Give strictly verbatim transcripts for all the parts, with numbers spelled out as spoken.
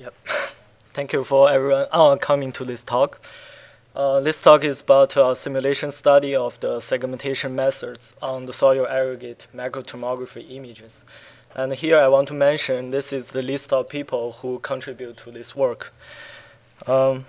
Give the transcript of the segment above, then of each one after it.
Yep. Thank you for everyone uh, coming to this talk. Uh, this talk is about a simulation study of the segmentation methods on the soil aggregate microtomography images. And here I want to mention this is the list of people who contribute to this work. Um,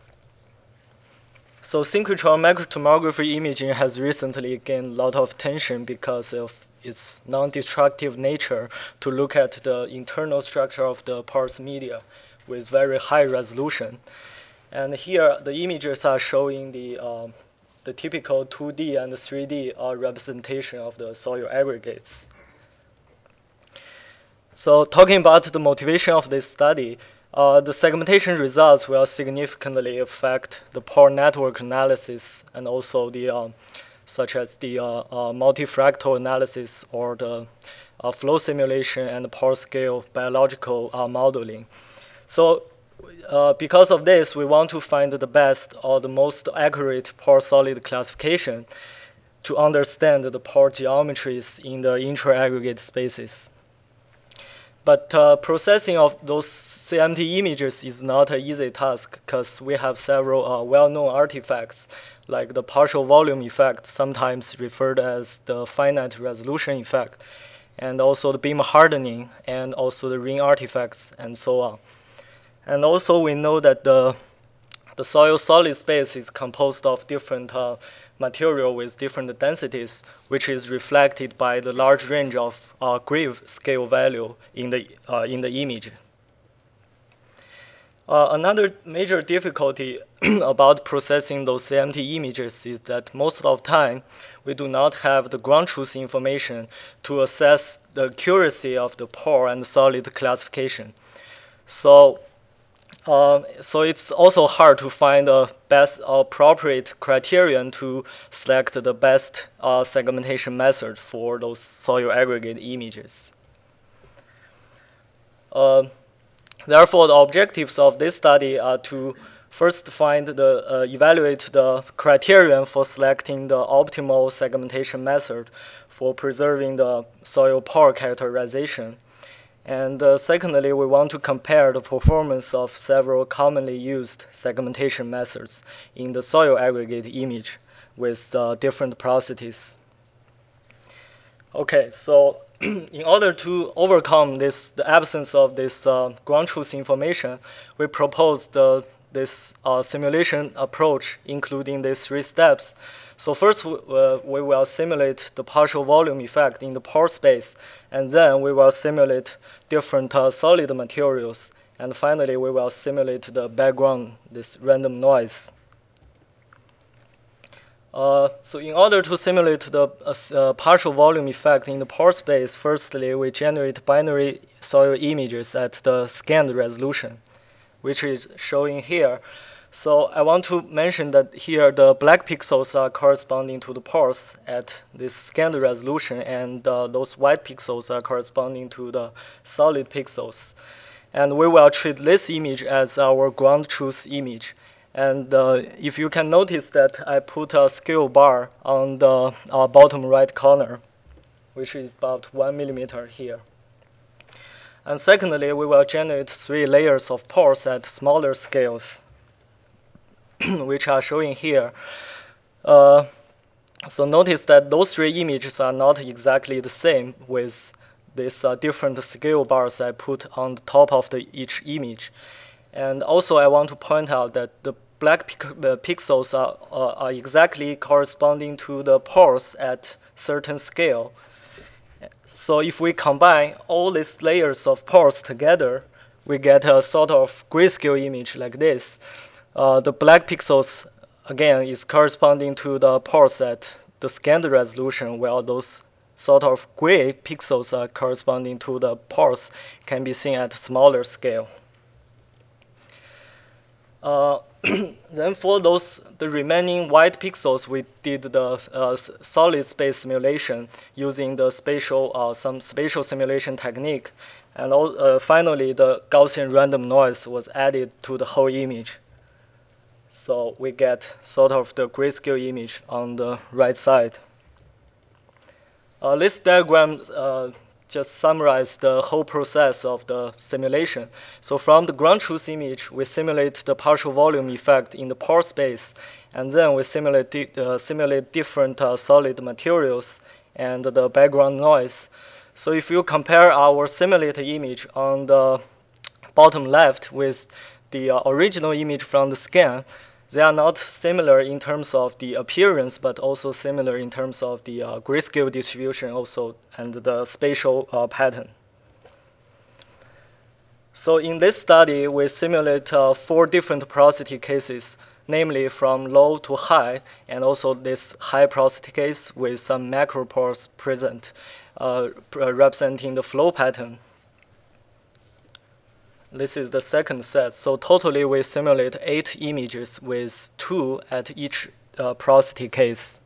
so synchrotron microtomography imaging has recently gained a lot of attention because of its non-destructive nature to look at the internal structure of the porous media with very high resolution. And here the images are showing the, uh, the typical two D and three D uh, representation of the soil aggregates. So talking about the motivation of this study, uh, the segmentation results will significantly affect the pore network analysis and also the uh, such as the uh, uh, multifractal analysis or the uh, flow simulation and pore scale biological uh, modeling. So uh, because of this, we want to find the best or the most accurate pore solid classification to understand the pore geometries in the intra-aggregate spaces. But uh, processing of those C M T images is not an easy task because we have several uh, well-known artifacts, like the partial volume effect, sometimes referred as the finite resolution effect, and also the beam hardening, and also the ring artifacts, and so on. And also we know that the, the soil solid space is composed of different uh, material with different densities, which is reflected by the large range of uh, Grave scale value in the, uh, in the image. Uh, another major difficulty about processing those C M T images is that most of the time we do not have the ground truth information to assess the accuracy of the pore and solid classification. So Uh, so it's also hard to find the best appropriate criterion to select the best uh, segmentation method for those soil aggregate images. Uh, therefore, the objectives of this study are to first find the uh, evaluate the criterion for selecting the optimal segmentation method for preserving the soil pore characterization. And uh, secondly, we want to compare the performance of several commonly used segmentation methods in the soil aggregate image with uh, different porosities. Okay, so in order to overcome this, the absence of this uh, ground truth information, we proposed the, this uh, simulation approach, including these three steps. So first, uh, we will simulate the partial volume effect in the pore space, and then we will simulate different uh, solid materials, and finally, we will simulate the background, this random noise. Uh, so in order to simulate the uh, uh, partial volume effect in the pore space, firstly, we generate binary soil images at the scanned resolution, which is showing here. So I want to mention that here the black pixels are corresponding to the pores at this scanned resolution, and uh, those white pixels are corresponding to the solid pixels. And we will treat this image as our ground truth image. And uh, if you can notice that I put a scale bar on the uh, bottom right corner, which is about one millimeter here. And secondly, we will generate three layers of pores at smaller scales, which are showing here. Uh, so notice that those three images are not exactly the same with these uh, different scale bars I put on the top of the, each image. And also I want to point out that the black pic the pixels are, uh, are exactly corresponding to the pores at certain scale. So if we combine all these layers of pores together, we get a sort of grayscale image like this. Uh, the black pixels, again, is corresponding to the pores at the scanned resolution, while those sort of gray pixels are corresponding to the pores can be seen at smaller scale. Uh, then for those the remaining white pixels, we did the uh, solid space simulation using the spatial uh, some spatial simulation technique, and all, uh, finally the Gaussian random noise was added to the whole image. So we get sort of the grayscale image on the right side. Uh, this diagram uh, just summarize the whole process of the simulation. So from the ground truth image, we simulate the partial volume effect in the pore space, and then we simulate, di uh, simulate different uh, solid materials and the background noise. So if you compare our simulated image on the bottom left with the uh, original image from the scan, they are not similar in terms of the appearance, but also similar in terms of the uh, grayscale distribution also and the spatial uh, pattern. So in this study, we simulate uh, four different porosity cases, namely from low to high, and also this high porosity case with some macropores present, uh, representing the flow pattern. This is the second set. So totally, we simulate eight images with two at each uh, porosity case.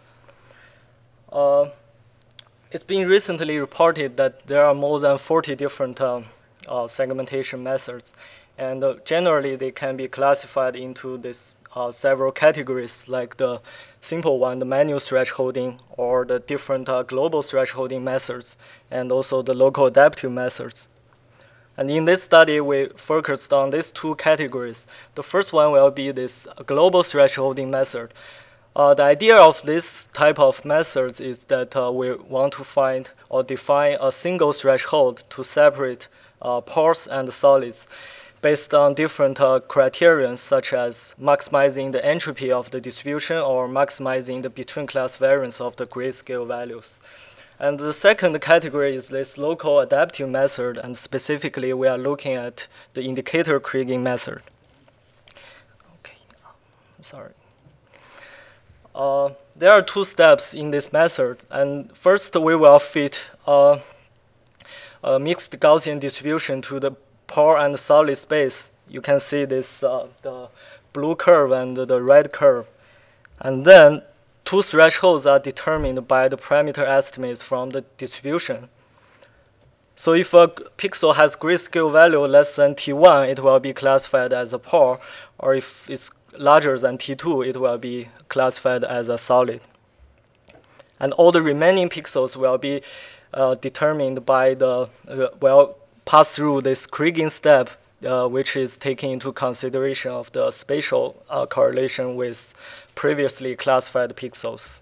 Uh, it's been recently reported that there are more than forty different uh, uh, segmentation methods, and uh, generally they can be classified into this uh, several categories, like the simple one, the manual thresholding, or the different uh, global thresholding methods, and also the local adaptive methods. And in this study, we focused on these two categories. The first one will be this global thresholding method. Uh, the idea of this type of methods is that uh, we want to find or define a single threshold to separate uh, pores and solids based on different uh, criteria, such as maximizing the entropy of the distribution or maximizing the between-class variance of the grayscale values. And the second category is this local adaptive method, and specifically we are looking at the indicator kriging method. Okay, sorry. Uh, there are two steps in this method, and first we will fit uh, a mixed Gaussian distribution to the pore and solid space. You can see this uh, the blue curve and the red curve, and then two thresholds are determined by the parameter estimates from the distribution. So if a pixel has grayscale value less than T one, it will be classified as a pore, or if it's larger than T two, it will be classified as a solid. And all the remaining pixels will be uh, determined by the, uh, well, pass through this kriging step, uh, which is taking into consideration of the spatial uh, correlation with previously classified pixels.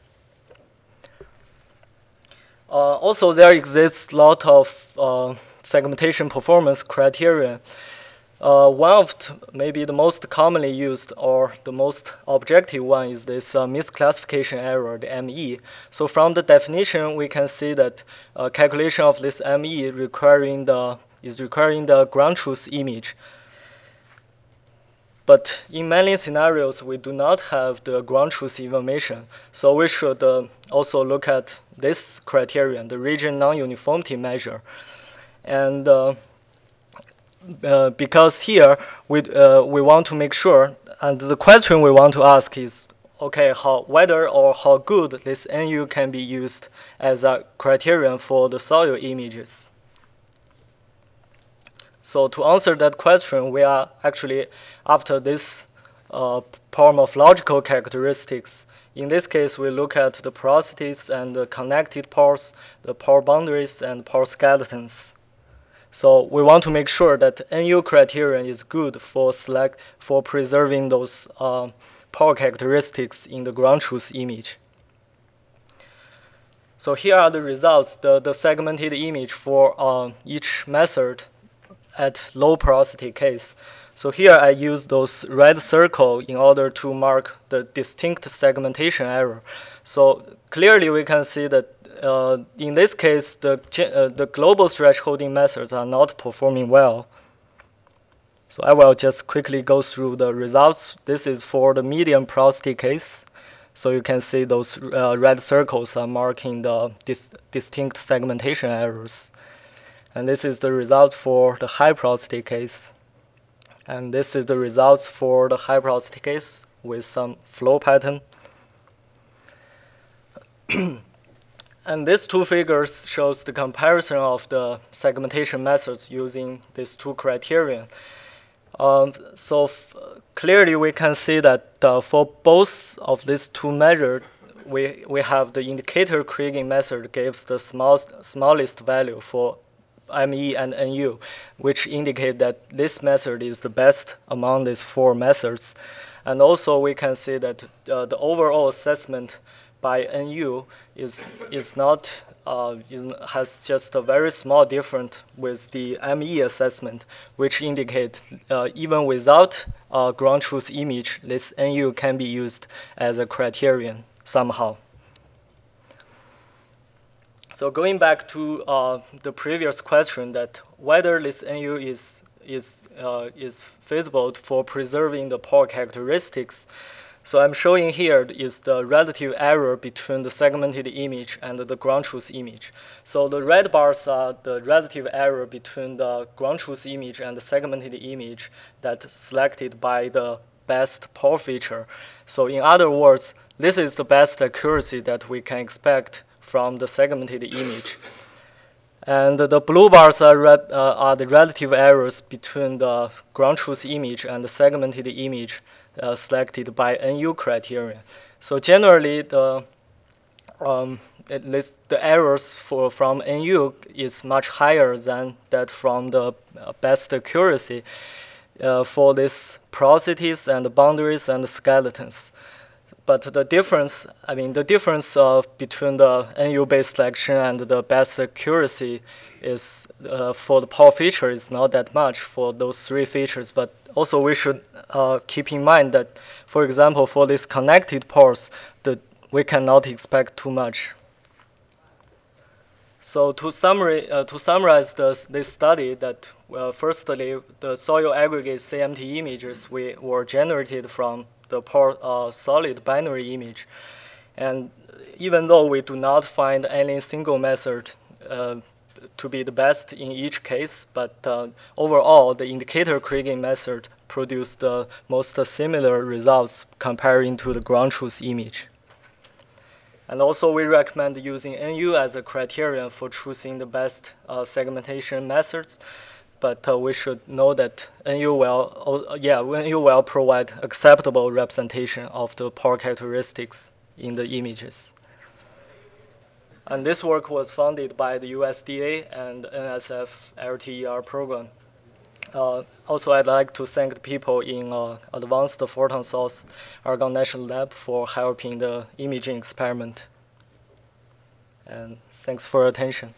Uh, also, there exists a lot of uh, segmentation performance criteria. Uh, one of the, maybe the most commonly used or the most objective one is this uh, misclassification error, the M E. So from the definition, we can see that uh, calculation of this M E requiring the, is requiring the ground truth image. But in many scenarios, we do not have the ground truth information. So we should uh, also look at this criterion, the region non-uniformity measure. And uh, uh, because here we, uh, we want to make sure, and the question we want to ask is, okay, how, whether or how good this N U can be used as a criterion for the soil images. So to answer that question, we are actually after this uh, pore morphological characteristics. In this case, we look at the porosities and the connected pores, the pore boundaries, and pore skeletons. So we want to make sure that N U criterion is good for select for preserving those uh, pore characteristics in the ground truth image. So here are the results, the, the segmented image for uh, each method at low porosity case. So here I use those red circle in order to mark the distinct segmentation error. So clearly we can see that uh, in this case, the, uh, the global thresholding methods are not performing well. So I will just quickly go through the results. This is for the medium porosity case. So you can see those uh, red circles are marking the dis distinct segmentation errors. And this is the result for the high porosity case. And this is the results for the high porosity case with some flow pattern. And these two figures shows the comparison of the segmentation methods using these two criteria. Um, so clearly we can see that uh, for both of these two measures, we, we have the indicator kriging method gives the small, smallest value for M E and N U, which indicate that this method is the best among these four methods. And also we can see that uh, the overall assessment by N U is, is not, uh, is, has just a very small difference with the M E assessment, which indicate uh, even without uh, ground truth image, this N U can be used as a criterion somehow. So going back to uh, the previous question that whether this N U is, is, uh, is feasible for preserving the Paul characteristics, so I'm showing here is the relative error between the segmented image and the ground truth image. So the red bars are the relative error between the ground truth image and the segmented image that's selected by the best Paul feature. So in other words, this is the best accuracy that we can expect from the segmented image. And the blue bars are, uh, are the relative errors between the ground truth image and the segmented image uh, selected by N U criterion. So generally, the um, at least the errors for from N U is much higher than that from the best accuracy uh, for these porosities and boundaries and skeletons. But the difference, I mean, the difference uh, between the N U-based selection and the best accuracy is uh, for the Paul feature is not that much for those three features. But also we should uh, keep in mind that, for example, for these connected pores, the, we cannot expect too much. So to, summary, uh, to summarize this, this study, that well, firstly, the soil aggregate C M T images we were generated from the pore, uh, solid binary image. And even though we do not find any single method uh, to be the best in each case, but uh, overall, the indicator kriging method produced the most similar results comparing to the ground truth image. And also, we recommend using N U as a criterion for choosing the best uh, segmentation methods. But uh, we should know that N U will, uh, yeah, N U will provide acceptable representation of the Paul characteristics in the images. And this work was funded by the U S D A and N S F L T E R program. Uh, also, I'd like to thank the people in uh, Advanced Photon Source Argonne National Lab for helping the imaging experiment. And thanks for your attention.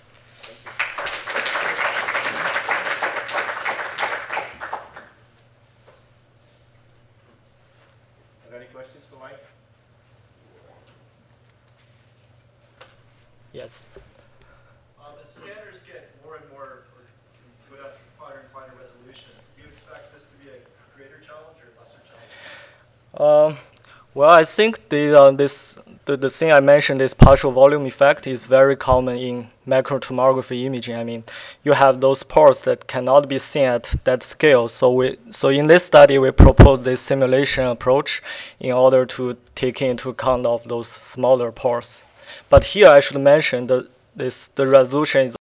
Are there any questions for Mike? Yes. Uh, the scanners get more and more, or go down to finer and finer resolutions. Do you expect this to be a greater challenge or lesser challenge? Um, well, I think the, uh, this, the, the thing I mentioned, this partial volume effect, is very common in macrotomography imaging. I mean, you have those pores that cannot be seen at that scale. So, we, so in this study, we proposed this simulation approach in order to take into account of those smaller pores. But here I should mention that this, the resolution is